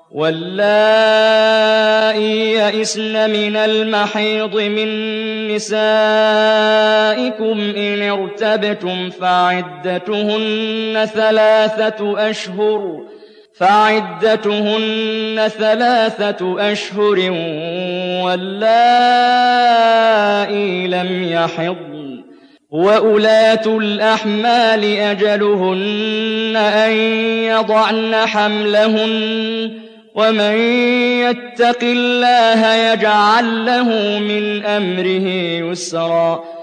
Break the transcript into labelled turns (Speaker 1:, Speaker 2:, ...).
Speaker 1: واللائي يئسن من المحيض من نسائكم إن ارتبتم فعدتهن 3 أشهر واللائي لم يحضن وأولات الأحمال أجلهن أن يضعن حملهن ومن يتق الله يجعل له من أمره يسرا